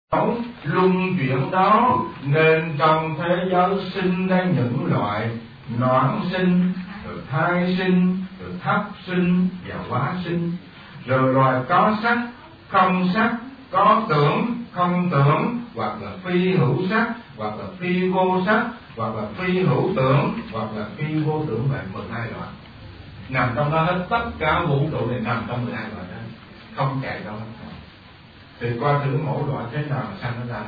luân chuyển đó, nên trong thế giới sinh ra những loại noãn sinh, rồi thai sinh, rồi thấp sinh và hóa sinh, rồi loài có sắc, không sắc, có tưởng, không tưởng, hoặc là phi hữu sắc, hoặc là phi vô sắc, hoặc là phi hữu tưởng, hoặc là phi vô tưởng. Vậy 12 loại nằm trong đó hết. Tất cả vũ trụ này nằm trong 12 loại đó, không chạy đâu hết. Thì qua thử mỗi loại thế nào mà sanh nó ra.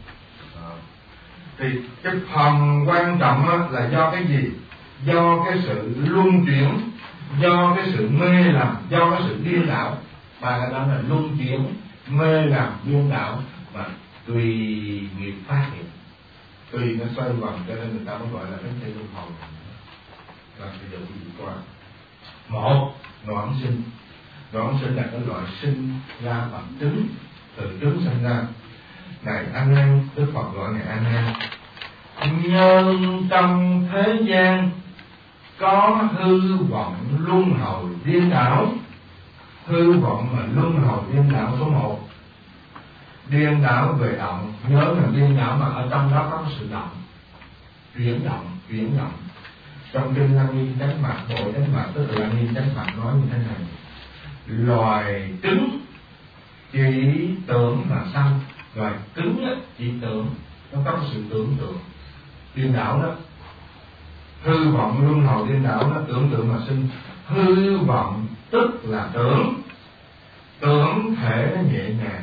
Thì cái phần quan trọng là do cái gì? Do cái sự luân chuyển, do cái sự mê lầm, do cái sự điên đảo. Ba cái đó là luân chuyển, mê lầm, điên đảo, mà tùy nghiệp phát hiện, tùy nó xoay vòng, cho nên người ta mới gọi là bánh xe luân hồi. Rồi bây giờ quý vị coi. Một, noãn sinh. Noãn sinh là cái loại sinh ra bằng trứng, từ trứng sinh ra. Này anh em, Đức Phật gọi này anh em, nhân trong thế gian có hư vọng luân hồi điên đảo. Hư vọng mà luân hồi điên đảo số 1. Điên đảo về động, nhớ là điên đảo mà ở trong đó có sự động, chuyển động. Trong kinh Lăng Nghiêm Chánh Mạt, Bộ Chánh Mạt, tức là Lăng Nghiêm Chánh Mạt nói như thế này: loài trứng chỉ tưởng là sanh, loài trứng chỉ tưởng, nó có sự tưởng tượng điên đảo đó. Hư vọng luân hồi điên đảo, nó tưởng tượng mà sinh. Hư vọng tức là tưởng, tưởng thể nó nhẹ nhàng,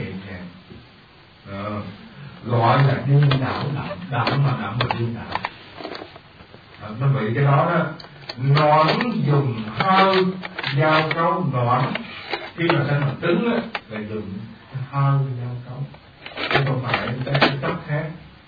gọi là điên đảo, động mà điên đảo. Nó bị cái đó đó. Noãn dùng hơi giao cấu noãn, khi mà sinh mà trứng là dùng hơi giao cấu, chứ không phải cái chất khác.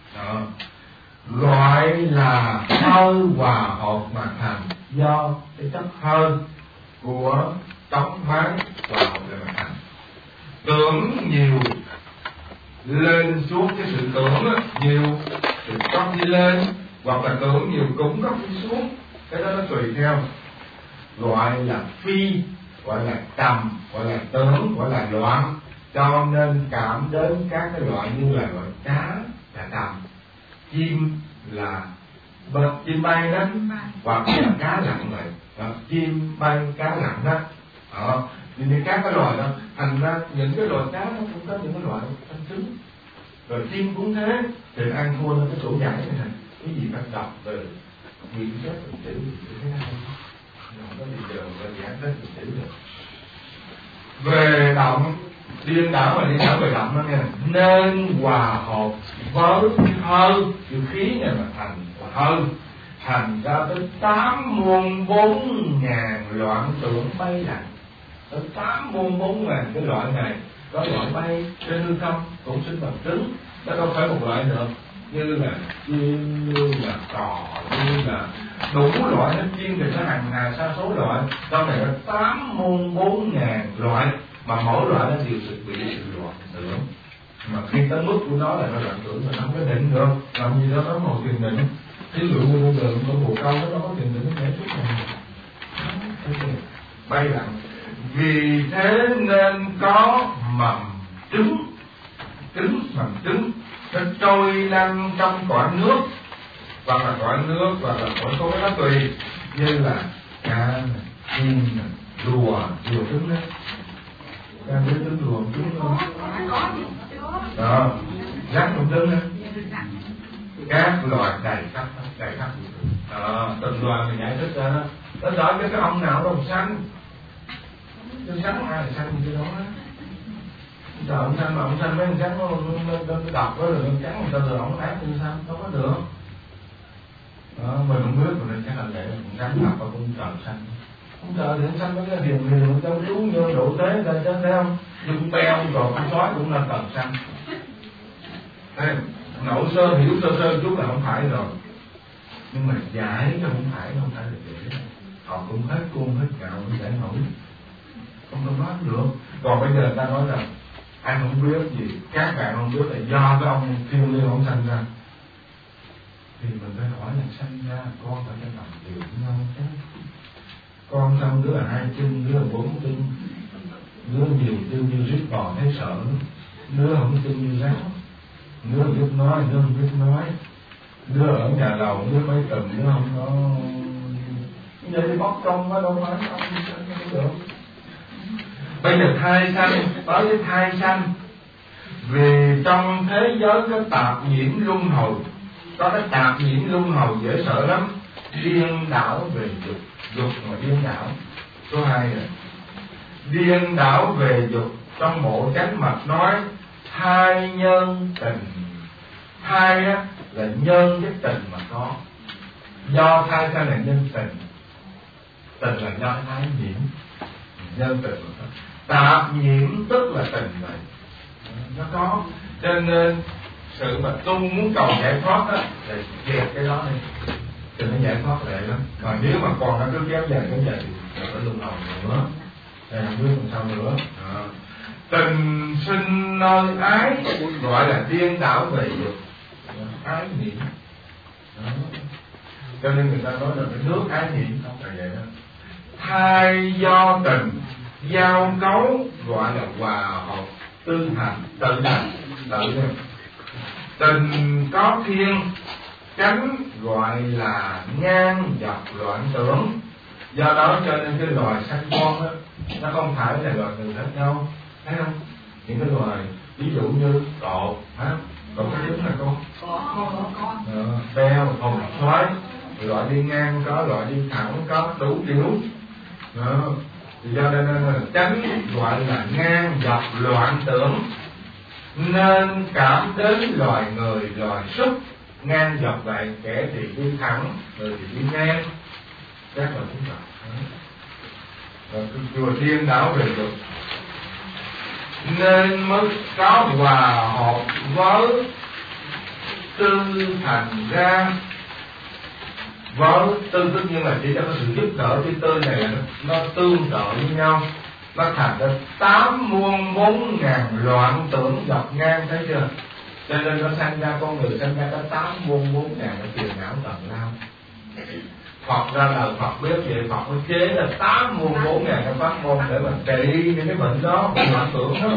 Gọi là hơi hòa hợp mà thành, do cái chất hơi của tóc mái hòa hợp để mà thành. Tưởng nhiều lên xuống, cái sự tưởng nhiều thì có đi lên, hoặc là tưởng nhiều cũng có đi xuống, cái đó nó tùy theo. Gọi là phi, gọi là trầm, gọi là tưởng, gọi là loạn. Cho nên cảm đến các cái loại như là loại cá là trầm, chim là chim bay đó, hoặc là cá lặn vậy. Chim bay, cá lặn đó. Thì các cái loài đó, thành ra những cái loài cá nó cũng có những cái loại ăn trứng. Rồi chim cũng thế, thì ăn thua nó cái chỗ giải này. Cái gì phải đọc về nguyên chất lịch sử như thế này, không có gì giờ mà giảng đến lịch sử được. Về động, điên đảo mà điên đảo về động đó nghe, nên hòa hợp với hơi, chữ khí này mà thành hơi, thành ra tới 8 muôn 4 ngàn loạn tưởng bay lặng. Tới 8 muôn 4 ngàn cái loại này. Có loại bay trên hư không cũng sinh bằng trứng, nó đâu phải một loại nữa. Như là chim, như là cò, như là đủ loại hết. Chim thì nó hàng hà sa số loại, trong này có 8 muôn 4 ngàn loại, mà mỗi loại nó đều bị sự loạn tưởng. Mà khi tới mức của nó là nó loạn tưởng, mà nó không có định được, làm gì đó nó một tiền định. Ví dụ như bây giờ con bồ câu nó có tiền định, nó để chút này bay lặng. Vì thế nên có mầm trứng, mầm trứng nó trôi lăn trong cõi nước, hoặc là cõi nước, hoặc là cõi khối, nó tùy. Như là cá, chim, rùa trứng đấy. Cá biết trứng rùa trứng không? Đó, rắn cũng trứng đấy. Các loài đầy khắp. Từng loài mình giải thích ra đó. Nó đợi cái ông nào đâu xanh. Chứ xanh ai là xanh như đó á. Trời, ông xanh mà ông xanh mấy con xanh nó đọc đó, rồi con trắng người ta lừa ông ác như sao, đâu có được. Đó, mình không biết, mình chắc là để con trắng đọc vào con trời xanh. Con trời thì con xanh mấy cái hiền cho chú như độ tế ra chứ, thấy không? Như con beo, rồi con sói cũng là tầng xanh. Đây, nội sơ hiểu sơ chút là không phải rồi. Nhưng mà giải cho không phải là dễ. Họ cũng hết cung hết gạo, không giải nổi. Không nói được. Còn bây giờ người ta nói rằng anh không biết gì, các bạn không biết là do cái ông thiên liêng ông sanh ra. Thì mình phải hỏi là sanh ra con phải làm điều với nhau chứ. Con sanh đứa là 2 chân, đứa là 4 chân, đứa nhiều chân như rít bò thấy sợ. Đứa không tin như giáo, đứa biết nói, đứa không biết nói, đứa ở nhà lầu, đứa mấy tuần, đứa không có. Vậy thì bóc công quá đâu phải không được. Bây giờ thai sanh, nói với thai sanh, vì trong thế giới có tạp nhiễm luân hồi, có cái tạp nhiễm luân hồi dễ sợ lắm, điên đảo về dục, dục mà điên đảo. Số 2 này, điên đảo về dục. Trong bộ chánh mật nói thai nhân tình, thai á là nhân cái tình mà có, do thai sanh là nhân tình, tình là do thai nhiễm, nhân tình mà có. Tạp nhiễm tức là tình vậy, nó có. Cho nên sự mà tu muốn cầu giải thoát á thì dẹp cái đó đi, thì nó giải thoát lệ lắm. Mà nếu mà còn nó cứ kéo dài thì phải luân hồi nữa, thì không biết làm sao nữa. Tình sinh nơi ái gọi là điên đảo về dục, ái niệm. Cho nên người ta nói là cái nước ái niệm không phải vậy đó. Thai do tình giao cấu gọi là hòa hợp tư hành, tự hành, tự hành. Tình có thiên cánh gọi là ngang dọc loạn tưởng. Do đó cho nên cái loài sanh con đó, nó không phải là loài người khác nhau, thấy không? Những cái loài ví dụ như cọp, cọp có trứng là con, beo, hồng xoáy, loại đi ngang có, loại đi thẳng có, đủ kiểu. Thì do đây nên là tránh gọi là ngang dọc loạn tưởng, nên cảm đến loài người, loài súc ngang dọc vậy, kẻ thì đi thẳng, người thì đi ngang, các là cũng vậy. Rồi chùa điên đảo về dục, nên mới có hòa hợp với tư thành ra. Với tư tất nhiên là chỉ cho có sự giúp đỡ, cái tư này là nó tương tự với nhau, nó thành ra 8 muôn 4 ngàn loạn tưởng dọc ngang, thấy chưa? Cho nên nó sanh ra con người, sanh ra có 8 muôn 4 ngàn cái phiền não tận lao. Phật ra lời Phật biết vậy, Phật mới chế là 8 muôn 4 ngàn cái pháp môn để mà trị những cái bệnh đó, bệnh loạn tưởng đó.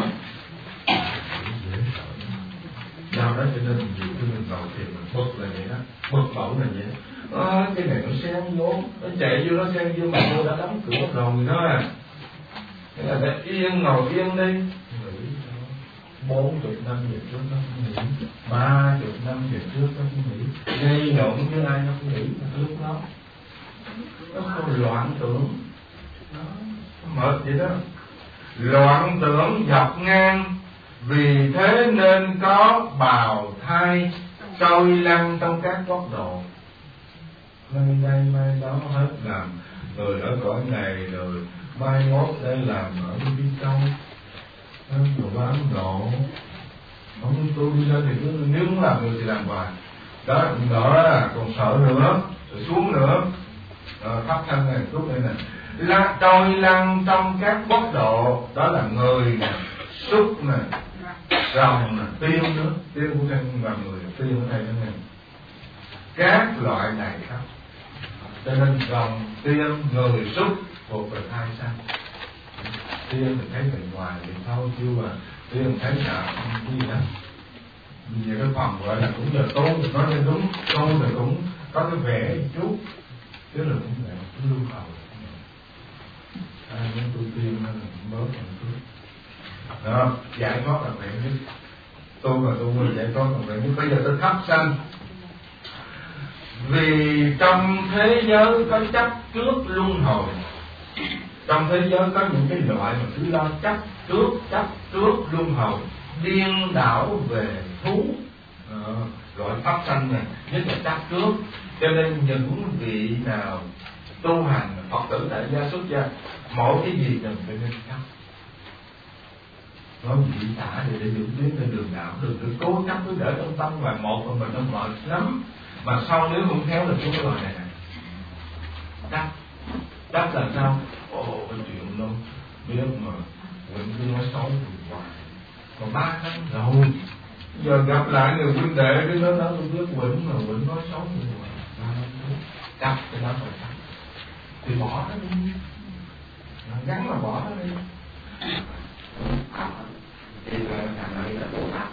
Do đó cho nên nhiều khi mình ngồi thì mình bực là vậy đó, bực bội là vậy. Cái này nó xen vô, nó chạy vô, nó xen vô mà tôi đã đóng cửa rồi đó à. Thế là phải yên, ngồi yên đi. Nghĩ 40 năm về trước nó cũng nghĩ, 30 năm về trước nó cũng nghĩ, gây nhộn với ai nó cũng nghĩ lúc đó. Nó không loạn tưởng, nó mệt vậy đó. Loạn tưởng dọc ngang, vì thế nên có bào thai trôi lăn trong các quốc độ. Nay đây mai đó hết làm người ở cõi này, rồi mai mốt đây làm ở đi châu, rồi bán độ. Không tôi đi lên thì cứ nếu muốn làm người thì làm hoài. Đó là còn sợ nữa, rồi xuống nữa. Pháp thân này lúc này nè, là trôi lăn trong các quốc độ, đó là người nè, súc nè, rồng nè, tiên nữa, tiên của thân và người, tiên ở đây nữa nè, các loại này khác. Cho nên rồng, tiên, người, súc thuộc về thai sanh. Tiên mình thấy bên ngoài thì thôi chưa mà tiên thấy nào gì đó. Vì vậy cái phần gọi là cũng giờ tôn thì nói cho đúng, tôn thì cũng có cái vẻ chút, chứ là cũng vậy, cũng lưu cầu. Muốn tu tiên nên là cũng bớt một chút. Đó, giải thoát là vậy nhất. Tôi mà tu mình giải thoát là vậy nhất. Bây giờ tôi thắp sanh. Vì trong thế giới có chấp trước luân hồi. Trong thế giới có những cái loại mà cứ lo chấp trước luân hồi, điên đảo về thú. Loại pháp sanh này nhất là chấp trước. Cho nên những vị nào tu hành Phật tử tại gia xuất gia, mỗi cái gì cần phải nên chấp. Nói vị tả để dựng tiến trên đường đạo, đừng cứ cố chấp cứ để trong tâm và một mà mình không mệt lắm. Mà sau nếu không khéo là xuống cái loại này nè. Đắp là sao? Cái chuyện đâu biết mà Quỳnh cứ nói xấu thì hoài. Còn 3 tháng rồi, giờ gặp lại người huynh đệ cái đó tôi biết Quỳnh mà Quỳnh nói xấu thì hoài. Đắp cái đó rồi đắp thì bỏ nó đi, gắn mà bỏ nó đi. thì là thằng ấy là Bồ Tát.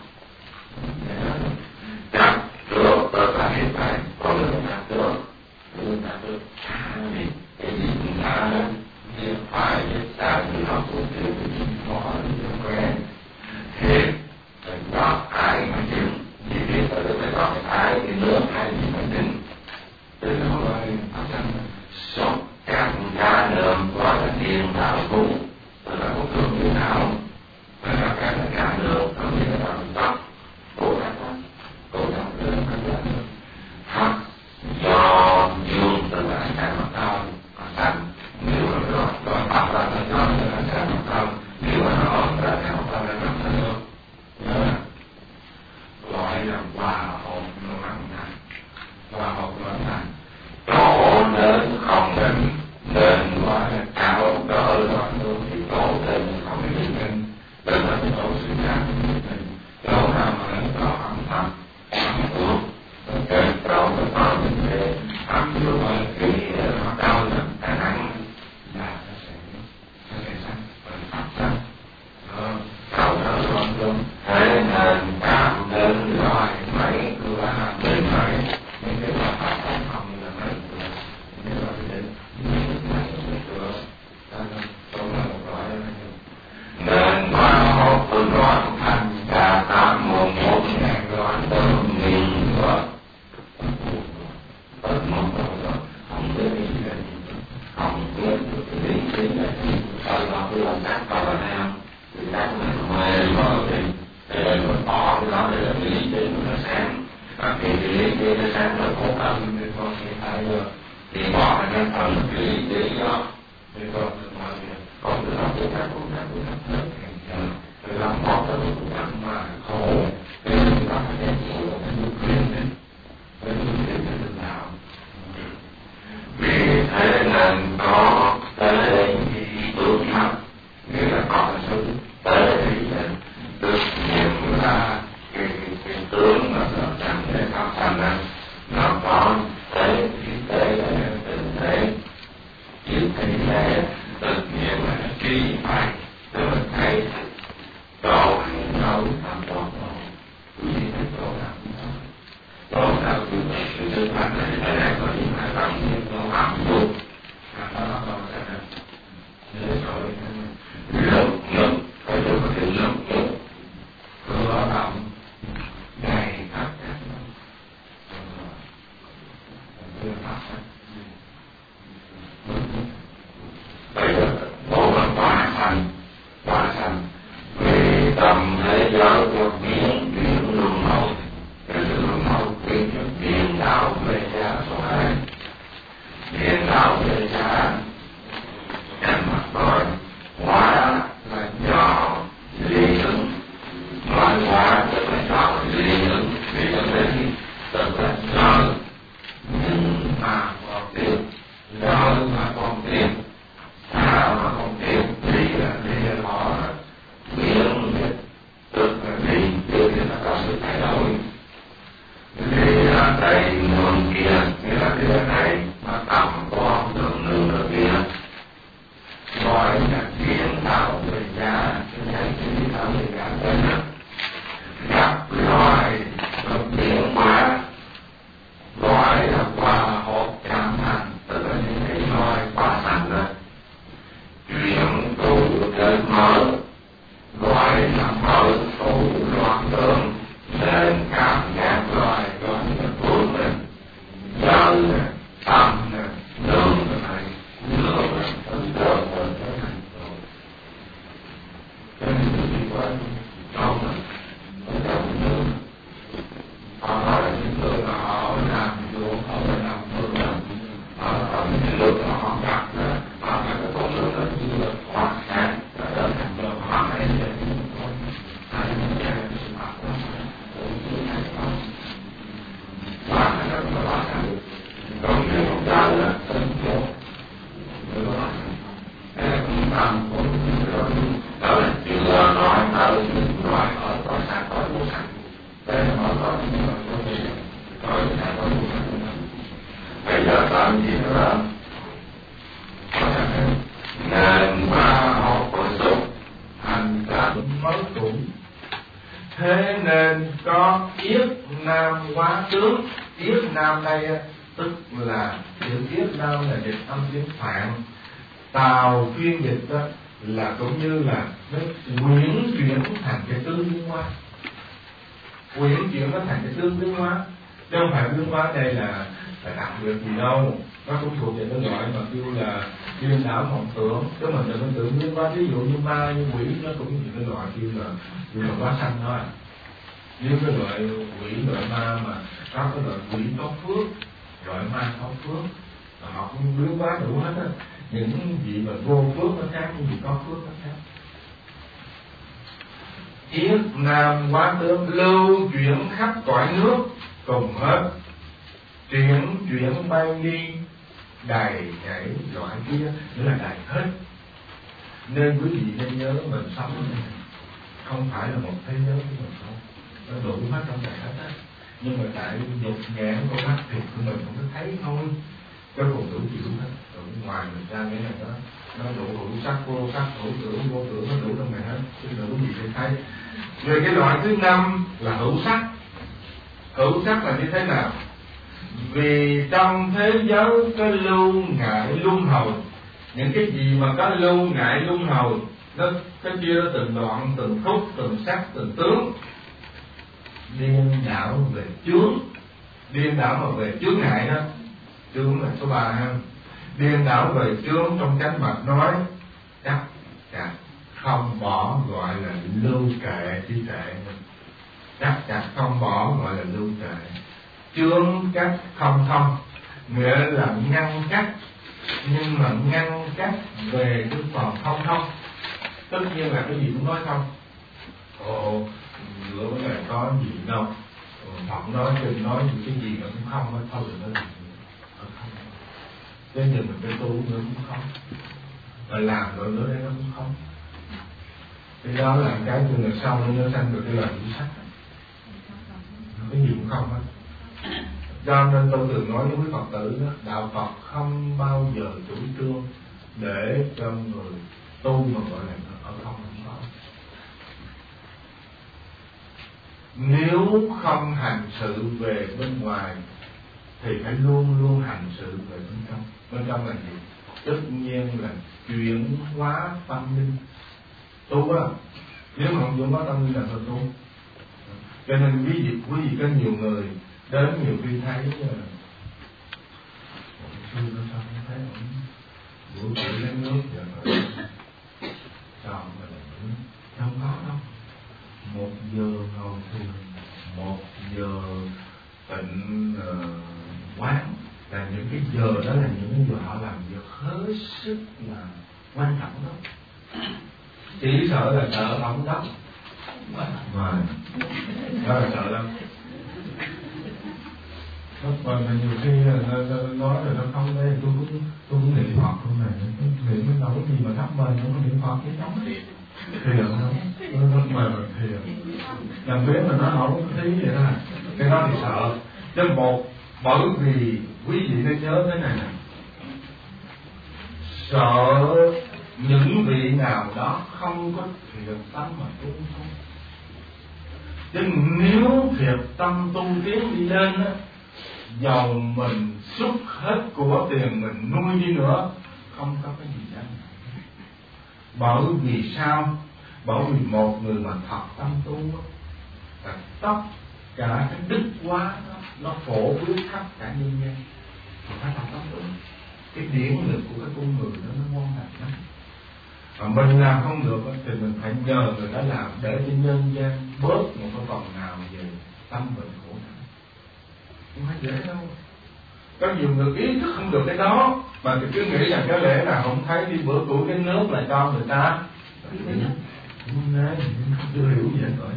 Chắc được tất cả hết thảy có được đạt được, được đạt được cái gì cũng đã việc phải việc sao thì nó cũng đều có những quen hết rồi có ai mà chịu chỉ biết là được phải có ai thì nước hay gì mà chịu từ đó rồi sống các ca đường gọi là tiền đạo cụ tức là một thương như nào tức là cái là ca đường có nghĩa là bằng tóc cố gắng đường hoặc do dương tức là cái mặt cao xanh nếu mà nó tập ra nó cho là cái mặt cao nếu mà nó ra cái mặt cao là nó thành được gọi là hòa hợp nó năng thành hòa hợp nó thành tổ lớn không định nên gọi là cao cỡ đó thì tổ lên không định nên tức là cái tổ sự ra tổ nào mà nó có âm thầm cái tổ nó có những cái âm dương khi nó cao lên khả năng là nó sẽ sanh và phát sanh sau đó luôn thế nên cảm đến loài mấy cửa hàng bên mấy những cái là phát sanh không là mấy cửa nếu là đến mấy cửa ta tôi là một loại nên qua một phương đoạn thành cả 81.000 đoạn tương nghìn đoạn không biết gì là gì không biết lý trí là gì sau đó tôi làm tác có là nào thì tác là mê mờ thì để mà bỏ cái đó để là lý trí nó sáng thì lý trí nó sáng là khổ tâm nên con sẽ thay rồi thì bỏ cái phần lý trí đó nên con từ đó tôi tác rồi làm bỏ cái đó cũng làm mà khổ nên chúng ta phải đem khổ là cái nụ riêng đến với nụ riêng đến lần nào vì thế nên có tế tướng pháp nghĩa là có sự tế được nghiệm ra cái tướng mà nó chẳng để tạo thành ra nó có tế thì tế là tình thế chỉ thị thế tự nhiên là trí phải tức là thấy độ hành đâu làm độ quý vị thấy độ nào độ nào cũng sự thực hành này ở đây có những hai bằng nhưng nó ẩm luôn đó là cái để rồi lực lực phải được có thể lực lực cửa động ngày phát các cửa phát sanh bây giờ bộ là quả sanh vì tâm thế giới của biến luân hồi cái luân hồi biến đạo về gia số 2 biến đạo về gia em mặt rồi hóa là do lý ứng hóa tức là do lý ứng vì nó đến tức là do nhưng mà còn tiền do mà còn tiền sao mà còn tiền lý là họ biến tức là lý tức là có sự thay đổi lý là đây nguồn kia nghĩa là lý này mà tầm con đường nương ở kia gọi là biến đạo về gia cái biến đạo về gia tên gặp loài và biến hóa gọi là hòa hợp cảm thành tức là những cái loài hòa thành đó chuyển tu đến mở gọi là mở tu loạn tưởng nên cảm giác loài gọi là cuốn mình giờ tâm nương này nương tưởng tượng cho nên đi qua trong nương họ nói là những người mà họ làm ruộng họ làm vườn họ ở những nước họ gặp họ phải có con nước là như là hoa sáng và trở thành là họ hay là những con hay là những cái sự mặc đó và nó là hoa sáng còn nếu chúng ta là sinh vô nữa em làm một rồi đó là chưa nói tới nói ở có sáng có vô sáng đây là họ có những người có gì có những cái có vô sáng bây giờ làm gì nữa nên qua học của dục hành cảnh mới cũng có yết nam hóa tướng. Yết nam đây tức là chữ yết nam là dịch âm tiếng Phạn. Tào phiên dịch đó là cũng như là nó quyển chuyển thành cái tương biến hóa. Quyển chuyển nó thành cái tương biến hóa. Chứ không phải biến hóa đây là đặc biệt gì đâu. Nó cũng thuộc về cái loại mà kêu là điên đảo vọng tưởng. Chứ mình đừng có tưởng biến hóa. Ví dụ như ma, như quỷ, nó cũng như cái loại kêu là hóa sanh thôi. Nếu cái loại quỷ, loại ma mà có cái loại quỷ có phước, loại ma có phước, họ cũng biến hóa đủ hết á. Những gì mà vô phước nó khác, những gì có phước nó khác. Yết nam hóa tướng lưu chuyển khắp cõi nước cùng hết. Chuyển bay đi đầy nhảy loại kia nữa là đầy hết. Nên quý vị nên nhớ mình sống không phải là một thế giới của mình không, nó đủ hết trong này hết á. Nhưng mà tại dục nhãn con mắt thịt của mình không có thấy thôi, chứ còn đủ chịu hết. Ở ngoài mình ra cái này đó, nó đủ hữu sắc vô sắc, hữu tưởng vô tưởng, nó đủ trong này hết, chứ đủ gì để thấy. Rồi cái loại thứ năm là hữu sắc. Hữu sắc là như thế nào? Vì trong thế giới có lưu ngại luân hồi. Những cái gì mà có lưu ngại luân hồi, nó cái chia nó từng đoạn, từng khúc, từng sắc, từng tướng. Điên đảo về chướng. Điên đảo mà về chướng ngại đó. Chướng là số 3 ha. Điên đảo về chướng trong chánh mật nói chắc chắn không bỏ gọi là lưu kệ trí tuệ. Chắc chắn không bỏ gọi là lưu kệ. Chướng cách không thông nghĩa là ngăn cách, nhưng mà ngăn cách về cái phần không thông. Tất nhiên là cái gì cũng nói không. Giữa cái này có gì đâu, Phật nói trên nói những cái gì nó cũng không, nó thôi đừng có làm gì. Cái gì mình phải tu nữa cũng không, mà làm rồi nữa đấy nó cũng không. Cái đó là cái từ là sau nó sanh được cái lời hữu sắc. Cái gì cũng không hết. Cho nên tôi thường nói với quý Phật tử đó, đạo Phật không bao giờ chủ trương để cho người tu mà gọi là ở không có. Nếu không hành sự về bên ngoài thì phải luôn luôn hành sự về bên trong. Bên trong là gì? Tất nhiên là chuyển hóa tâm linh. Tu á, nếu mà không chuyển hóa tâm linh là không tu. Cho nên quý vị có nhiều người đến nhiều khi thấy sư nó sao không thấy ổng buổi chiều lấy nước vậy sao mà không có đâu. 1 giờ ngồi thiền, 1 giờ tịnh quán, là những cái giờ đó là những cái giờ họ làm việc hết sức là quan trọng đó. Chỉ sợ là sợ ổng đó mà đó là sợ lắm. Mà nhiều khi nói rồi nó không đây, tôi cũng niệm Phật không này, niệm cái đâu gì mà thắp bên nó có niệm Phật cái chống thiền không, nó mời mình thiền, làm biết mà nó không có thấy vậy đó, cái đó thì sợ. Chứ bởi vì quý vị nên nhớ thế này nè, sợ những vị nào đó không có thiệt tâm mà tu không. Chứ nếu thiệt tâm tu tiến đi lên á, dầu mình xuất hết của tiền mình nuôi đi nữa không có cái gì đâu. Bởi vì sao? Bởi vì một người mà thật tâm tu là tất cả cái đức hóa nó phổ biến khắp cả nhân gian. Phải thật tâm tu. Cái điển lực của cái con người đó nó ngon lành lắm. Mà mình làm không được thì mình phải nhờ người đó làm để cho nhân gian bớt một cái phần nào về tâm bệnh khổ não. Không phải dễ đâu. Có nhiều người ý thức không được cái đó mà thì cứ nghĩ rằng có lẽ là không thấy đi bữa tuổi cái nước là cho người ta. Không nên, chưa hiểu gì hết rồi.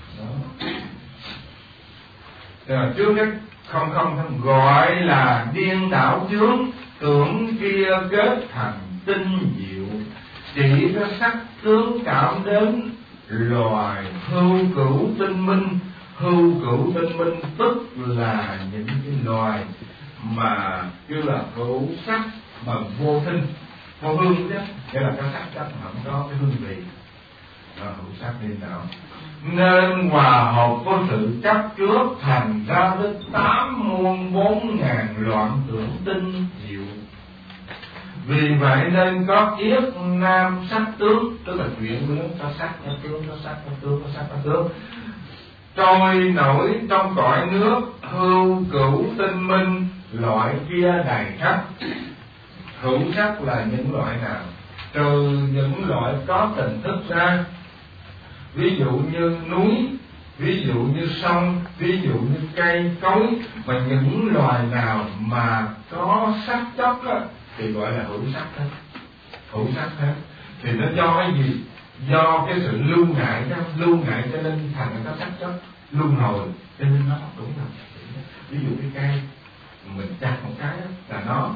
Đó. Trước hết không gọi là điên đảo chướng, tưởng kia kết thành tinh diệu, chỉ có sắc tướng cảm đến loài hưu cửu tinh minh. Hưu cửu tinh minh tức là những cái loài mà kêu là hữu sắc mà vô thinh, vô hương chứ, nghĩa là cái sắc chất mà không có cái hương vị. Hữu sắc điên đảo. nên hòa hợp với sự chấp trước, thành ra đến 8 muôn 4 ngàn loạn tưởng tinh diệu. Vì vậy nên có yết nam sắc tướng, tức là chuyển biến có sắc có tướng, có sắc có tướng, có sắc có tướng, trôi nổi trong cõi nước, hưu cửu tinh minh, loại kia đầy khắp. Hữu sắc là những loại nào? Trừ những loại có tình thức ra, ví dụ như núi, ví dụ như sông, ví dụ như cây cối, mà những loài nào mà có sắc chất á, thì gọi là hữu sắc hết. Hữu sắc hết. Thì nó do cái gì? Do cái sự lưu ngại đó, lưu ngại cho nên thành nó có sắc chất luân hồi, cho nên nó đúng là. Ví dụ cái cây mình chặt một cái đó, là nó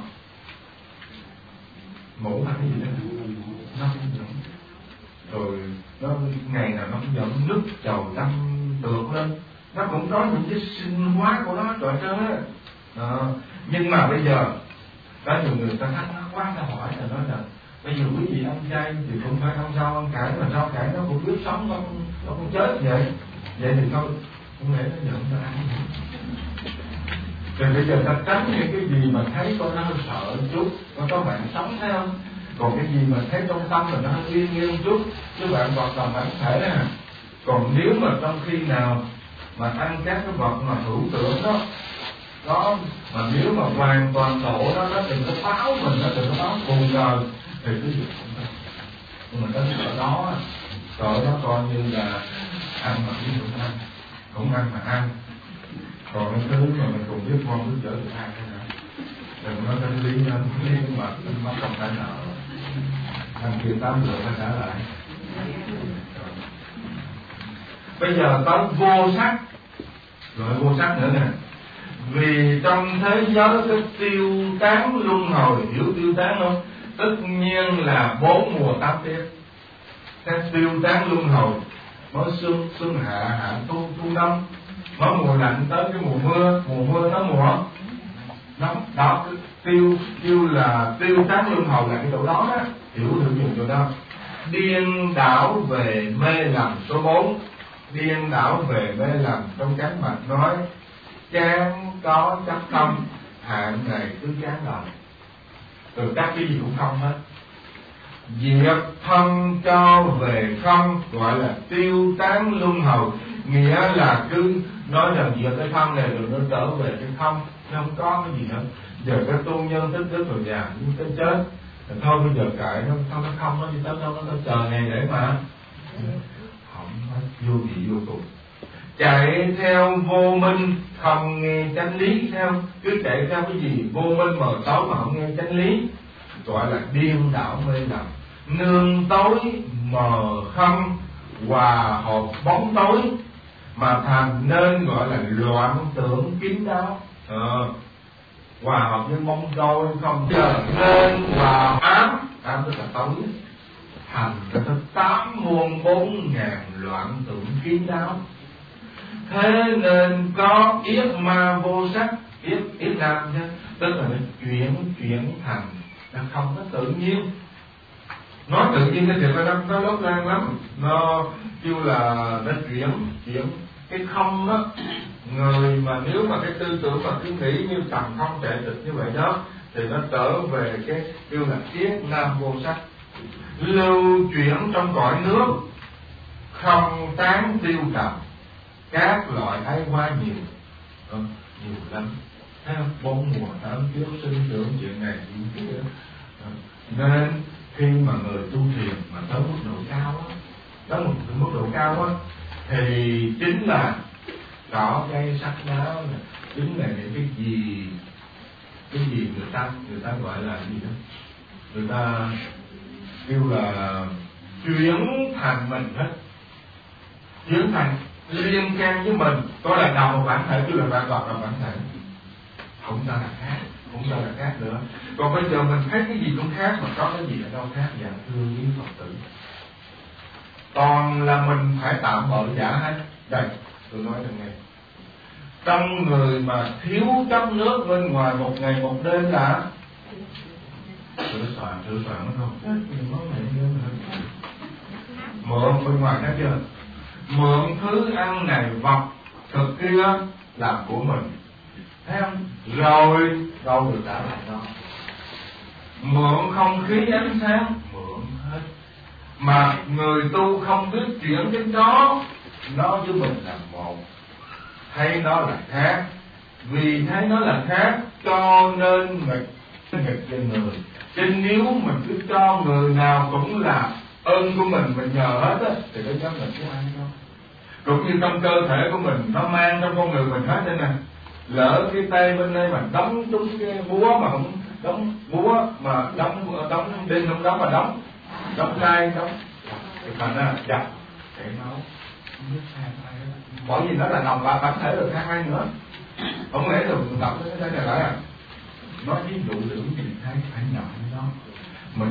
mổ hay cái gì đó nó không giống, rồi nó ngày nào nó cũng giống nước trầu đâm tược lên, nó cũng có những cái sinh hóa của nó trọi trơn á. Nhưng mà bây giờ có nhiều người ta thắc mắc quá, ta hỏi là nói là bây giờ quý vị ăn chay thì cũng phải ăn rau ăn cải, mà rau cải nó cũng biết sống, nó cũng chết vậy thì thôi không lẽ nó giận nó ăn. Rồi bây giờ ta tránh những cái gì mà thấy con nó hơi sợ chút, nó có bạn sống thấy không? Còn cái gì mà thấy trong tâm là nó hơi yên yên chút, chứ bạn vật là bản thể nè. Còn nếu mà trong khi nào mà ăn các cái vật mà hữu tưởng đó mà nếu mà hoàn toàn độ nó đừng có báo mình, nó đừng có báo cùng đời thì cái gì cũng được. Nhưng mà cái sợ đó coi như là ăn mà cũng ăn mà ăn. Còn cái thứ mà mình cùng biết con biết chở được ăn thế nào, đừng nói cái lý mà nó không phải nợ, thằng kia 8 giờ phải trả lại. Bây giờ tới vô sắc, rồi vô sắc nữa nè. Vì trong thế giới cái tiêu tán luân hồi, hiểu tiêu tán không? Tất nhiên là 4 mùa 8 tiết. Cái tiêu tán luân hồi, mới xuân hạ thu đông, mới mùa lạnh tới cái mùa mưa tới mùa nóng. Đó, tiêu là tiêu tán luân hồi là cái chỗ đó đó, hiểu dùng chỗ đó. Điên đảo về mê lầm số 4. Điên đảo về mê lầm trong cánh mạch nói chán có chắc không, hạn này cứ chán lòng, từ các cái gì cũng không hết. Diệt thân cho về không, gọi là tiêu tán luân hồi, nghĩa là cứ nói rằng diệt cái thân này rồi nó trở về cái không có cái gì nữa. Giờ cái tu nhân tích đức rồi già cái chết, thôi bây giờ kệ nó không nó đi tới đâu, nó chờ ngày để mà không hết, vô vị vô cùng. Chạy theo vô minh, không nghe chánh lý, theo cứ chạy theo cái gì vô minh mờ tối mà không nghe chánh lý, gọi là điên đảo mê lầm. Nương tối mờ không, hòa hợp bóng tối, mà thành nên gọi là loạn tưởng kín đáo. Hòa hợp với bóng tối không giờ nên hòa ám tức là tối, thành ra tới 8 muôn 4 ngàn loạn tưởng kín đáo. Thế nên có yết ma vô sắc, yết nam nhé, tức là nó chuyển thành, nó không có tự nhiên. Nói tự nhiên cái chuyện nó lốt lan lắm, nó kêu là nó chuyển cái không đó. Người mà nếu mà cái tư tưởng mà cứ nghĩ như tầm không chạy tịch như vậy đó, thì nó trở về cái kêu là yết nam vô sắc, lưu chuyển trong cõi nước, không tán tiêu trầm. Các loại ái qua nhiều lắm, thấy không? 4 mùa 8 kiếp sinh trưởng chuyện này chuyện kia. Nên khi mà người tu thiền mà tới mức độ cao á, tới một mức độ cao á, thì chính là có cái sắc đáo này, chính là những cái gì người ta gọi là gì đó, người ta kêu là chuyển thành mình hết, chuyển thành liên can với mình, có là đầu một bản thể, chứ là bạn gọi là bản thể, không sao là khác nữa. Còn bây giờ mình thấy cái gì cũng khác, mà có cái gì ở đâu khác, dạng thương với Phật tử toàn là mình phải tạm bợ giả hết. Đây tôi nói lần này, trong người mà thiếu chấp nước bên ngoài một ngày một đêm là sửa soạn nó không mượn bên ngoài khác chưa. mượn thứ ăn này vật thực kia làm của mình, thấy không? Rồi đâu được trả lại nó. Mượn không khí ánh sáng, mượn hết. Mà người tu không biết chuyển đến đó, nó với mình là một, thấy nó là khác. Vì thấy nó là khác cho nên mình nghịch cho người. Chứ nếu mình cứ cho người nào cũng là ơn của mình nhờ hết á, thì nó giống mình của ai đâu. Cũng như trong cơ thể của mình, nó mang trong con người mình hết đây nè. Lỡ cái tay bên đây mà đóng trúng cái búa mà không đóng búa mà đóng đinh không đóng mà đóng gai đóng, thì thành ra chặt chảy máu, không biết sai ai đó. Bởi vì nó là lòng bản thể được khác ai nữa. Không lẽ được tập cái này lại à? Nói ví dụ tưởng gì thấy phải nhận đó, mình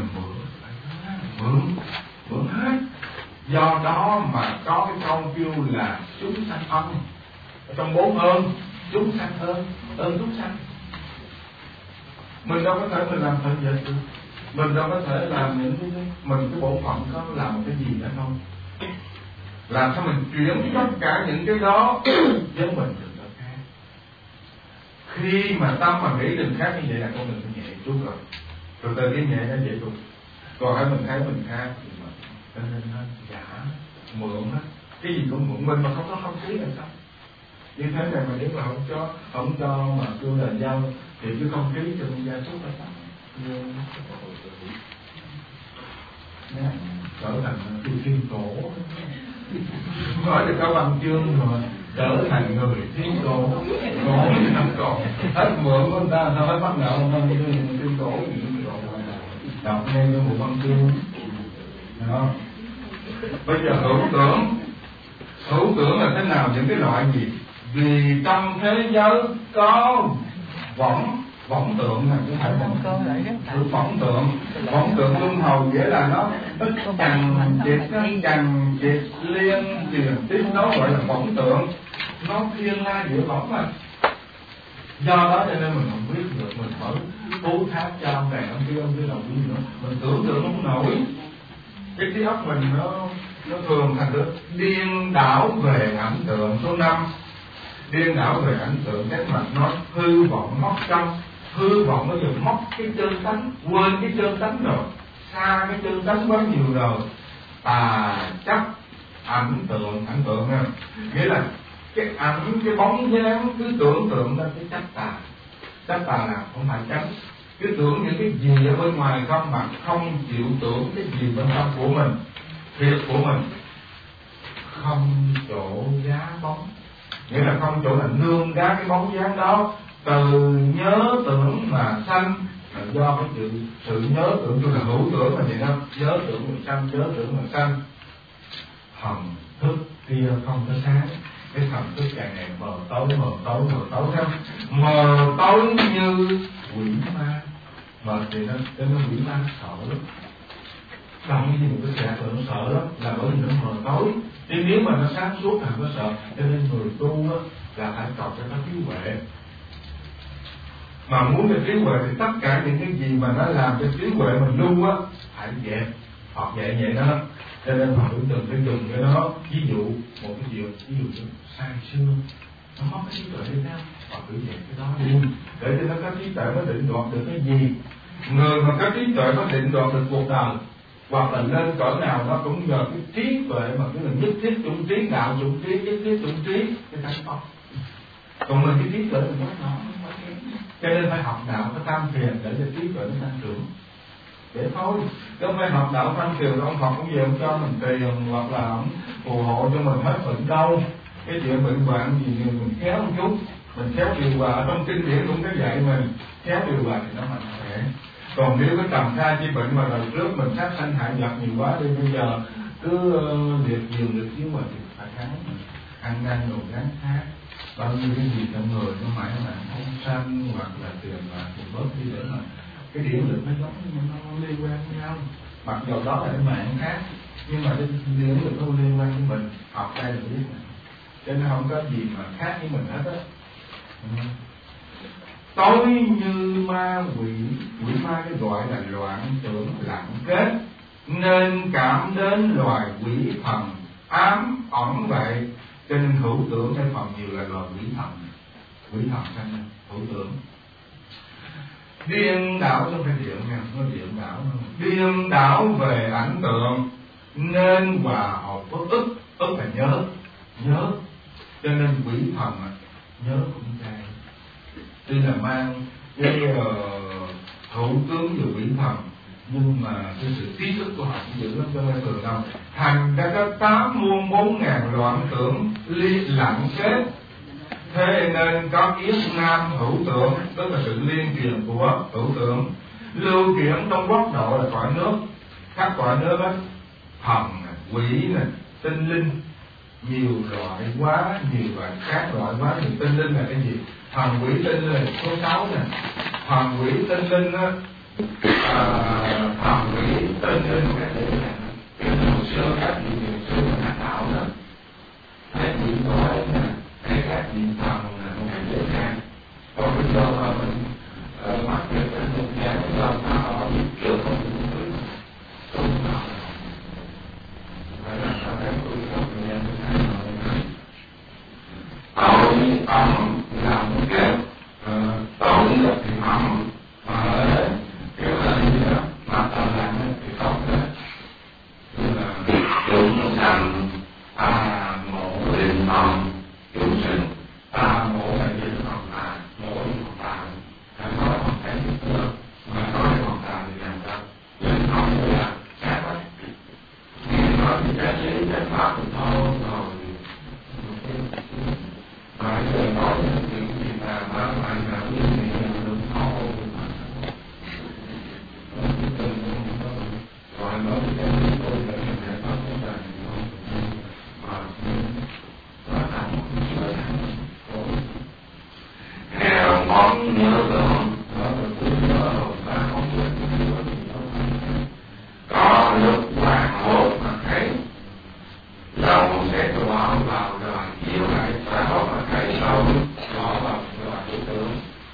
mượn hết. Do đó mà có cái câu kêu là chúng sanh ân. Trong 4 ơn, chúng sanh ơn chúng sanh. Mình đâu có thể mình làm thật vậy được. Mình đâu có thể làm những cái bộ phận có làm cái gì nữa không? Làm sao mình chuyển tất cả những cái đó với mình được nó khác. Khi mà tâm mà nghĩ đừng khác như vậy là con mình phải nhẹ chút rồi. Từ từ cái nhẹ nó dễ chút. Còn hãy mình thấy mình khác thì mà cho nên nó giả mượn hết. Cái gì cũng mượn mình mà không có không khí là sao? Như thế này mà nếu mà không cho mà kêu là giao thì cái không khí cho mình gia súc là sao? Trở thành thiên cổ, nói được có bằng chương rồi, trở thành người thiên cổ, cổ thì không còn hết mượn của người ta, sao phải bắt nợ không? Thiên cổ đọc nghe cho một bằng chương đó. Bây giờ hữu tưởng là thế nào, những cái loại gì? Vì trong thế giới có võng tượng này, cũng phải võng tượng luân hồi, nghĩa là nó chằng chịt liên truyền tiếp, nó gọi là võng tượng, nó thiên la địa võng mà. Do đó cho nên mình không biết được, mình phải cố thác cho ông này ông kia đầu gì nữa, mình tưởng tượng không nổi. Cái trí óc mình nó thường thành được điên đảo về ảnh tượng. Số 5, điên đảo về ảnh tượng, cái mặt nói hư vọng mất trong. Hư vọng nó giờ mất cái chân tánh, quên cái chân tánh rồi, xa cái chân tánh quá nhiều rồi. Tà chấp ảnh tượng ha, nghĩa là cái ảnh, cái bóng dáng cứ tưởng tượng ra cái chấp tà là không phải chấp. Cứ tưởng những cái gì ở bên ngoài không mà không chịu tưởng cái gì bên trong của mình, thiệt của mình. Không chỗ giá bóng, nghĩa là không chỗ là nương đá cái bóng dáng đó. Từ nhớ tưởng mà sanh là do cái sự nhớ tưởng, cho là hữu tưởng mà vậy đó. Nhớ tưởng mà sanh, nhớ tưởng mà sanh. Thần thức kia không có sáng, cái thần thức càng ngày mờ tối theo mờ tối như quỷ ma. Mờ thì nó quỷ ma sợ lắm. Động cái gì mình cứ sợ nó sợ lắm, là bởi vì nó mờ tối. Chứ nếu mà nó sáng suốt thì không có sợ. Cho nên người tu là phải cầu cho nó trí huệ. Mà muốn cho trí huệ thì tất cả những cái gì mà nó làm cho trí huệ mình lưu á, phải dẹp, học vậy đó. Cho nên họ đừng phải dùng cái đó. Ví dụ một cái chuyện, ví dụ như sai xưa, nó mất cái trí tuệ đi theo, họ cứ dẹp cái đó đi, để cho nó có trí tuệ mới định đoạt được cái gì. Người mà có trí tuệ mới định đoạt được cuộc đời, hoặc là lên cỡ nào nó cũng nhờ cái trí tuệ mà cái là nhất thiết chủng trí, đạo chủng trí, nhất thiết chủng trí, cái thánh pháp. Còn mình cái trí tuệ mình nói nó cho nên phải học đạo có tam thiền để cho trí tuệ nó tăng trưởng. Để thôi, chứ không phải học đạo tam thiền ông Phật cũng về ông cho mình tiền, hoặc là ông phù hộ cho mình hết bệnh đâu. Cái chuyện bệnh hoạn gì mình khéo một chút, mình khéo điều hòa. Ở trong kinh điển cũng có dạy mình khéo điều hòa thì nó mạnh khỏe. Còn nếu cái trầm kha chi bệnh mà đời trước mình sát sanh hại vật nhiều quá đi, bây giờ cứ liệt chiếu mà thì phải kháng, ăn năn đồ gắn khác. Bao nhiêu cái gì trong người nó mãi mà không sanh hoặc là tiền bạc thì bớt đi, để mà cái điển lực nó giống như nó liên quan với nhau. Mặc dù đó là cái mạng khác, nhưng mà cái điển lực nó liên quan với mình. Học đây là biết này, cho nên không có gì mà khác với mình hết á. Tối như ma quỷ ma cái gọi là loạn tưởng lặng kết, nên cảm đến loài quỷ thần ám ẩn vậy, cho nên hữu tưởng cái phần nhiều là loài quỷ thần sanh hữu tưởng. Điên đảo trong cái điện nha, nó điện đảo, điên đảo về ảnh tượng nên hòa hợp với ức là nhớ, cho nên quỷ thần nhớ cũng cay. Tuy là mang cái hữu tướng về quỷ thần, nhưng mà cái sự trí thức của họ cũng dữ lắm, cho nên thường đâu thành ra có 8 muôn 4.000 loạn tưởng lặng kết. Thế nên có yết nam hữu tưởng, tức là sự liên truyền của hữu tưởng, lưu chuyển trong quốc độ là cõi nước. Các cõi nước đó, thần, quỷ, tinh linh, nhiều loại quá, nhiều loại các loại quá. Thì tinh linh là cái gì? Thần quỷ tinh linh là số 6 nè. Thần quỷ tinh linh á, thần quỷ tinh linh cái gì nè, hồi xưa các vị ngày xưa là đạo đó, cái gì nói nè, các vị thần là một ngày dễ dàng. Còn bây giờ mà mình mắc được cái một nhà làm họ kiểu không đúng nào, phải là sao cái tôi không nhận được cái nào tội ẩm là một cái tội thì ẩm mà ở đấy kiểu là gì đó mà ta làm thì không đấy, như là chúng sanh mộ linh thần chúng sinh mộ là gì còn tàn mộ còn tàn ta nói còn cái gì nữa mà nói còn tàn thì làm sao linh thần là cái đó nghe nói thì cái gì cái pháp của thôi rồi mà giờ nói những gì là mà những gì là đúng thôi rồi nói cái gì tôi là những cái pháp của mình mà nó thẳng sửa thẳng theo mong nhớ tưởng đó là tôi nhớ rồi ta không biết có lúc hoàng hốt mà thấy lòng sẽ bỏ vào rồi chiếu lại sao mà thấy sâu bỏ vào rồi tư tưởng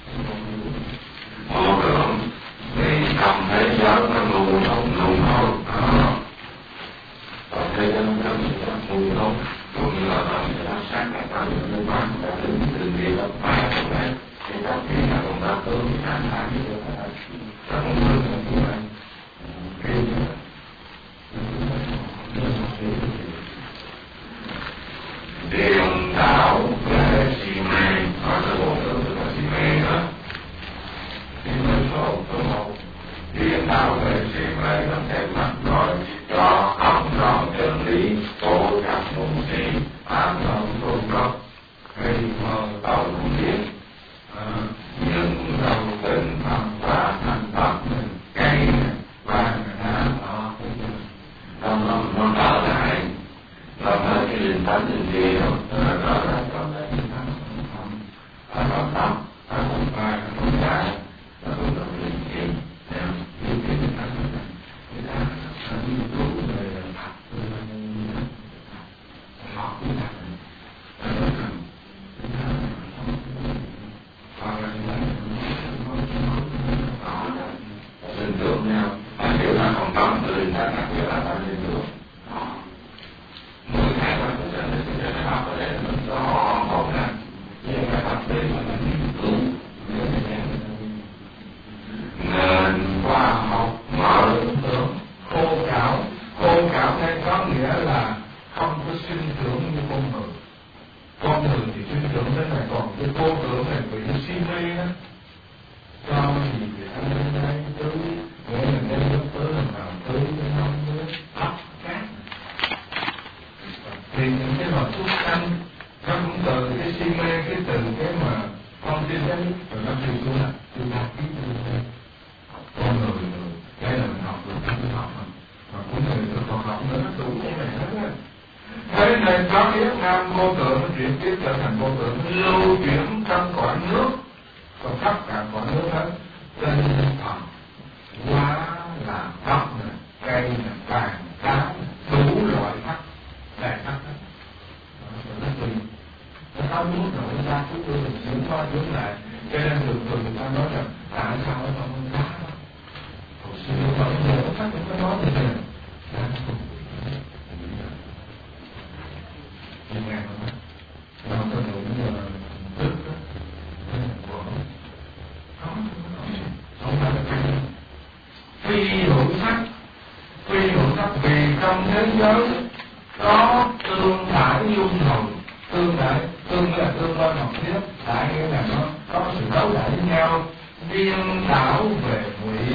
vô tưởng vì không thấy gió nó ngu không thôi đó còn thấy nó ngu không cũng như là nó sáng lại tạo những cái quan là từng gì là ba trong đấy thì các khi là cũng đã tướng sáng lại như thế này ta cũng thương là như vậy khi điên đảo về si mê, có cái bộ tưởng là si mê đó. Si mê số một, điên đảo về si mê nó sẽ mặt rồi cho không rõ chân lý, cố gặp mùng si, ám lòng không gốc, hay mơ tàu không biết. Nhưng đầu tình thầm và thành tập mình cây và đá đó nó trở lại. Nó nói cái linh thánh linh gì đó, nó trở lại trong cái linh thánh nó không tóc, nó không vai, nó không trái, nó không được linh thiện. Như cái linh thánh người ta đi tu về thật, họ cũng thật, nó nói rằng hoặc là linh tưởng nhau, mà kiểu nó không tóc, linh thánh là kiểu là linh tưởng. Mỗi ngày mà chúng ta sẽ phải học ở đây là mình rõ một lần, nhưng phải học để mà mình nghiên cứu nên khoa học mở tưởng khô cảo đây có nghĩa là không có sinh tưởng như con người thì sinh tưởng thế này, còn cái vô tưởng này bị si mê đó, cho gì thì anh lên đây tưới nghĩa là đem nước tưới làm tưới cái nông nước ấp cát. Thì những cái loại thuốc xanh nó cũng từ cái si mê, cái từ cái mà con tin đấy rồi nó truyền xuống là chúng ta biết con người đây là mình học được cái học mà cũng người còn học nữa nó tụ cái này hết á. Thế nên có yết nam vô tưởng nó chuyển tiếp trở thành vô tưởng lưu chuyển trong cõi nước, còn tất cả cõi nước hết trên thần quá là thấp này, cây này, vàng đá đủ loại thấp đại thấp hết. Nó tùy nó không muốn nổi ra chúng tôi mình chuyển qua chuyển lại, cho nên thường người ta nói rằng tại sao nó không đá đó. Hồi xưa nó vẫn nhớ phát nó nói như thế này. nhưng mà nó có đủ tức đó, không phải là phi hữu sắc vì trong thế giới có tương đại dung hồng, tương là tương quan học thuyết, đại nghĩa là nó có sự đấu đãi với nhau, điên đảo về ngụy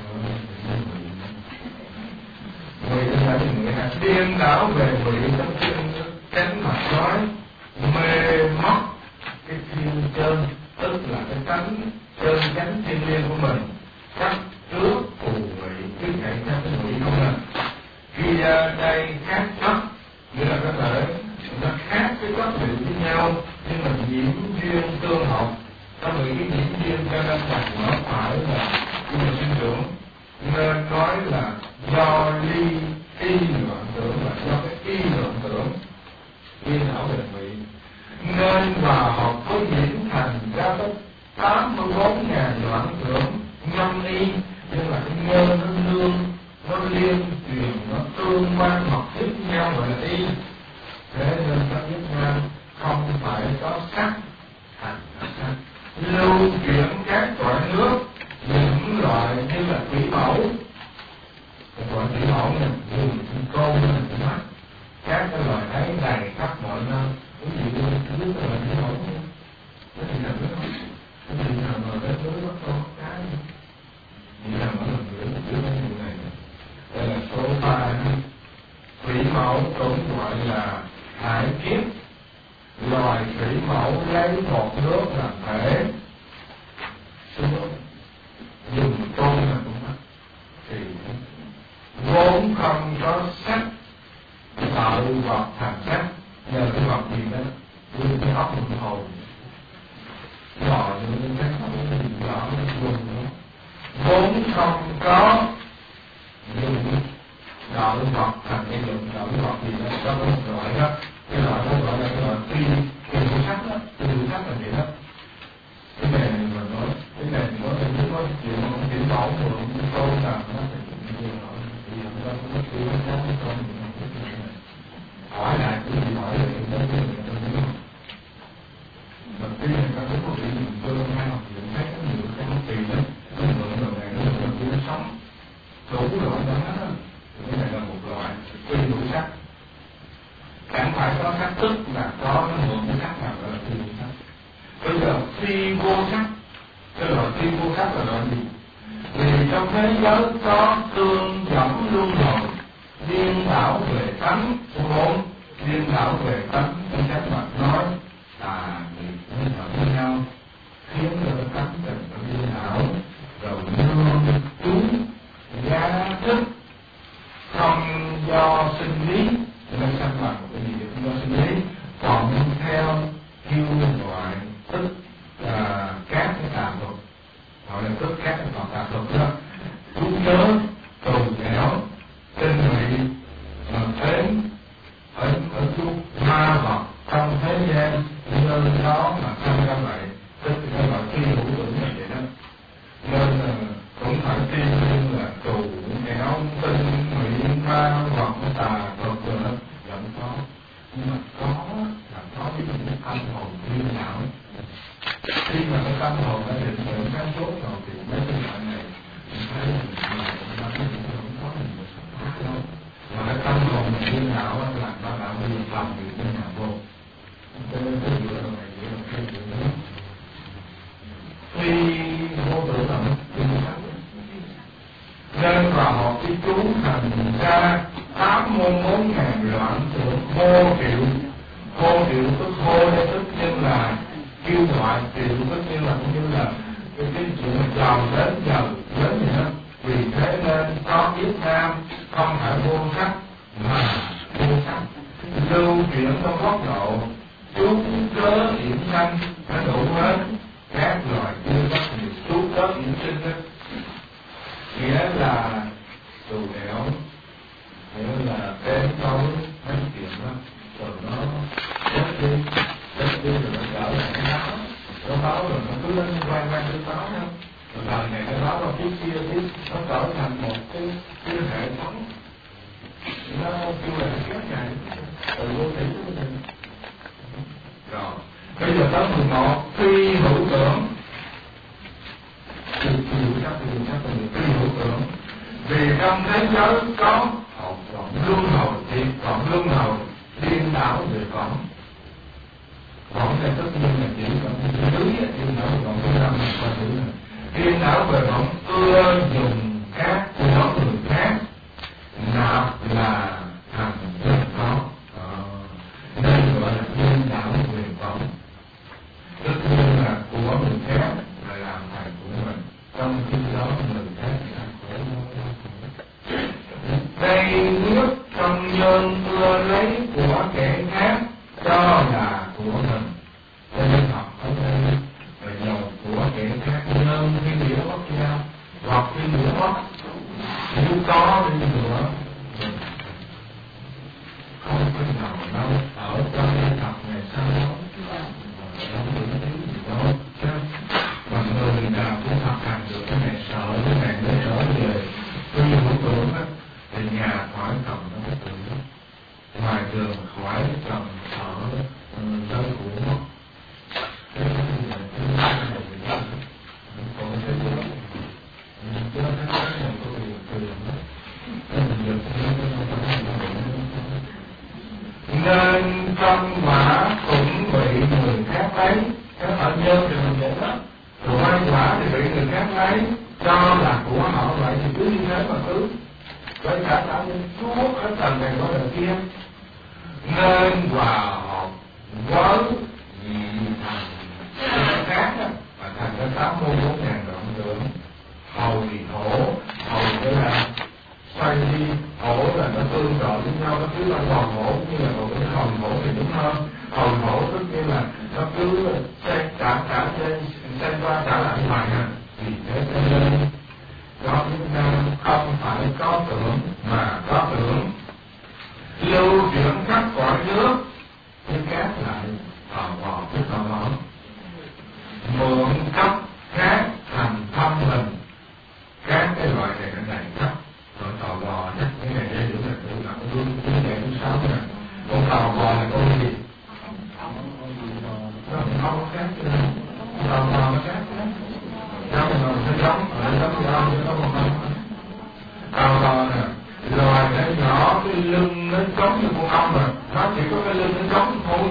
là điên đảo về ngụy chánh mặt nói mê mất cái thiên chân, tức là cái chánh thiên liêng của mình, chắc trước phù ngụy cứ chạy theo cái ngụy không nè. Khi đây khác chất, nghĩa là có thể nó khác cái chất liệu với nhau, nhưng mà nhiễm duyên tương hợp. Nó bị cái nhiễm duyên cho nên rằng nó phải là khi mà sinh trưởng, nên nói là do ly y loạn tưởng, là do cái y loạn tưởng điên đảo về ngụy, nên hòa hợp có diễn thành ra tới 84.000 loạn tưởng ngâm y, nhưng là cái ngơ nó lương, nó liên truyền, nó tương quan mật thiết nhau gọi là y. Thế nên các Việt Nam không phải có sắc thành sắc, lưu chuyển các loại nước, những loại như là thủy mẫu, loại thủy mẫu này dùng côn này mắt, các cái loại ấy đầy khắp mọi nơi. Quý vị biết cái loại thủy mẫu không? Cái gì là nước không? Cái gì là mà đến nước bắt con cái gì là mỗi lần gửi cái điều này. Đây là số 3. Thủy mẫu cũng gọi là hải kiếp. Loài thủy mẫu lấy một nước làm thể, dùng tôn là cũng mất, thì vốn không có sắc, tạo vật thành sắc. Nhờ cái vật gì đó đưa cái óc mình hồn gọi những cái gì đó dùng nữa, vốn không có dùng đạo vật thành cái dụng đạo vật gì đó, có một loại đó, cái loại đó gọi là cái loại phi hữu sắc đó, phi hữu sắc là gì đó. Cái này mà nói cái này nói là chỉ có chuyện mẫu mượn câu nào nó thì cũng như nói thì nó có chuyện nó không hỏi lại cái gì hỏi là nó cái người ta biết. Mà khi người ta cũng có bị dùng cơ hay học dụng thấy có nhiều cái không tùy đấy, nó mượn đồ này nó mượn kia nó sống đủ loại đó hết. Cái này là một loại phi hữu sắc, chẳng phải có sắc, tức là có nó mượn cái sắc nào gọi là phi hữu sắc. Bây giờ phi vô sắc, cái loại phi vô sắc là loại gì? Vì trong thế giới có tương dẫn luân hồi, điên đảo về tánh của vốn, điên đảo về tánh trong các mặt nói tà nghiệp nên hợp với nhau, khiến cho tánh tình nó điên đảo, rồi nương chú gia thức không do sinh lý, nên sanh bằng cái gì không do sinh lý, còn theo kiêu ngoại, tức là các cái tà thuật, gọi là tức các cái tà thuật đó, chú nhớ tù nghẽo trên vị đến ở chú ma vật trong thế gian, nơi đó mà sanh ra vậy, tức là loại phi hữu tưởng như vậy đó. Nên cũng phải tin như là tù nghẽo tinh nguyện ma vật tà thuật rồi đó vẫn có, nhưng mà có là có những tâm hồn điên đảo. Khi mà cái tâm hồn đã định sự sáng suốt rồi thì mấy cái loại này mình thấy là cái gì không có gì mà sắp phát đâu. Mà cái tâm hồn mình điên đảo là nó đã bị lòng bị điên đảo vô. Cho nên cái dựa này dựa là cái dựa nữa. Khi vô tử là mất điên đảo, nên vào học cái chú thành ra 84.000 loạn tưởng vô hiệu. Vô hiệu tức vô đây tức như là kêu gọi, triệu tức như là cũng như là cái chuyện giàu đến giàu đến gì đó. Vì thế nên có Việt Nam không phải vô sắc mà vô sắc, lưu chuyển trong góc độ chúng cớ yểm sanh nó đủ hết các loại chưa rất nhiều chú cớ yểm sinh đó, nghĩa là tù đẻo, nghĩa là tên tối mấy chuyện đó, rồi nó chết đi rồi nó trở lại cái báo rồi nó cứ lên quay cái báo đó, rồi đời này cái báo rồi phía kia phía nó trở thành một cái hệ thống, nó kêu là cái này từ vô thị của mình Rồi bây giờ tới 11 phi hữu tưởng. Phi hữu tưởng. Vì trong thế giới có vọng luân hồi, thiệt vọng luân hồi, điên đảo về vọng. Vọng này tất nhiên là chỉ vọng dưới, điên đảo về vọng thứ năm qua chữ này. Điên đảo về vọng ưa dùng khác của người khác, nạp là thành rất khó, nên gọi là điên đảo về vọng. Tất nhiên là của người khác là làm thành của mình, trong khi đó người khác là khổ đau. Đây nước trong nhân ưa lấy của kẻ khác cho là của mình, cho nên học ở đây là dầu của kẻ khác nhân cái nghĩa bất nhau, hoặc cái nghĩa bất nếu có đi nữa không có nào đâu ở trong cái tập này sao đó không có gì đâu chứ mà người nào cũng thực hành được cái này sợ cái này mới trở về tuy hữu tưởng á thì nhà khỏi cầm nó cái tưởng ngoài đường khỏi cầm sợ đau khổ mất cái đó là cái này còn cái đó chứ nó thấy cái này có điều tiền đó nên trong quả cũng bị người khác lấy. Các bạn nhân thì mình vậy đó, của quả thì bị người khác lấy cho là của họ, vậy thì cứ như thế mà cứ với cả những thuốc ở tầng này qua tầng kia nên hòa hợp với dị thành khác đó, và thành ra 84.000 đoạn tưởng. Hầu thì thổ, hầu nghĩa là xoay đi, thổ là nó tương trợ với nhau, nó cứ là hòn thổ như là một cái hòn thổ thì đúng hơn. Hòn thổ tức như là nó cứ trả trên qua trả lại hoài à. Vì thế cho nên có Việt Nam không phải có tưởng mà có tưởng. Lưu chuyển khắp cõi nước như cát lại tò mò chứ tò mò. Mượn cấp khác thành thâm mình. Các cái loại này nó đầy khắp. Rồi tò mò chắc cái này để dưỡng là tự nặng luôn cái ngày thứ 6 nè. Con tò mò là con gì? Nó không có khác chứ. Tò mò nó khác chứ. Giống mà nó giống, nó giống nhau chứ nó không. Tò mò nè, loài nó nhỏ, cái lưng nó giống như con ong mà. Nó chỉ có cái lưng nó giống thôi.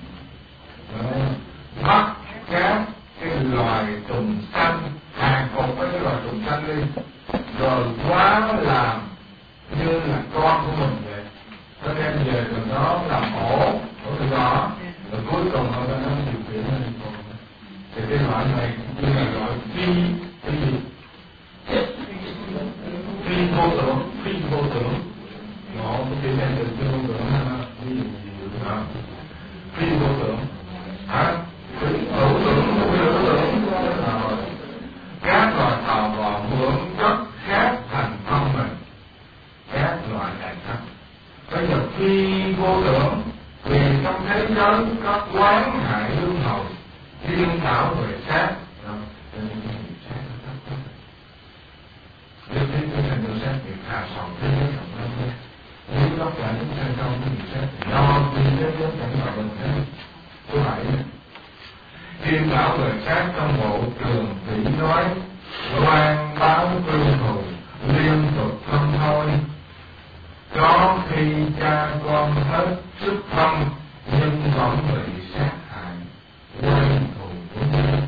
Mắt, cá, cái loài trùng xanh, hàng cục với cái loài trùng xanh đi. Rồi quá làm như là con của mình vậy, nó đem về rồi nó làm khổ của tụi nó, rồi cuối cùng nó điều khiển nó đi cùng. Thì cái loại này như là loại phi vô tưởng ngộ cái chữ này từ phi vô tưởng ví dụ gì đó phi vô tưởng hả hữu tưởng các loài tò mò mượn chất khác thành thân mình, các loại đại thấp. Bây giờ phi vô tưởng vì trong thế giới có quán hại luân hồi, điên đảo về sát. Nếu thế cái thành được sát thì hạ sòng thế giới trọng lắm thôi. Nếu lóc lại những thành công thì sát do vì thế giới chẳng vào bình thế. Số 7 điên đảo về sát trong bộ trường thủy nói quan báo tương thù liên tục thâm thôi. Có khi cha con hết sức thân nhưng vẫn bị sát hại quay thù của nhau.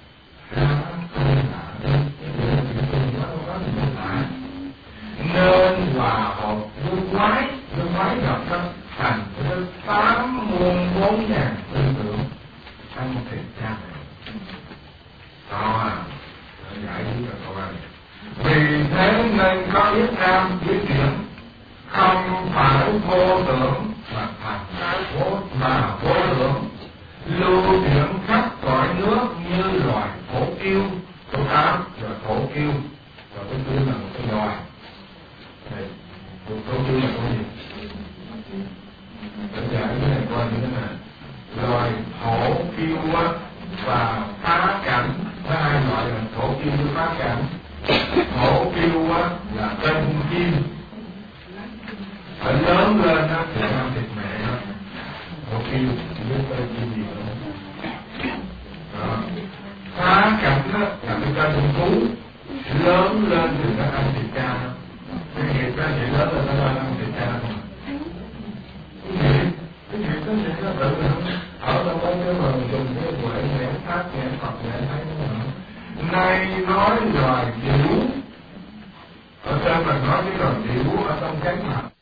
Nên hòa hợp với quái gặp nó thành tới 84.000 tư tưởng trong thịt cha này. Đó à, giải thích là câu này. Vì thế nên có biết nam biết chuyển, không phải vô tưởng mà thành vô tưởng. Lưu chuyển khắp cõi nước như loài thổ kiêu. Câu 8 là thổ kiêu, và câu 9 là một cái loài. Câu 9 là câu gì? Đánh giá cái này qua như thế này. Loài thổ kiêu và phá cảnh, có hai loại là thổ kiêu với phá cảnh. Thổ kiêu là tên chim, phải lớn lên thì ăn thịt mẹ. Thổ kiêu với tên chim gì đó. cần cú lớn lên từ các anh chị cha đó. Cái nghiệp đó vậy lớn lên các anh chị cha không? Cái nghiệp đó vậy nó tự nó ở đâu đó cái mà dùng cái huệ nghệ pháp nghệ Phật nghệ thấy nó nay nói loài chịu ở trên mình nói cái loài chịu ở trong cái mặt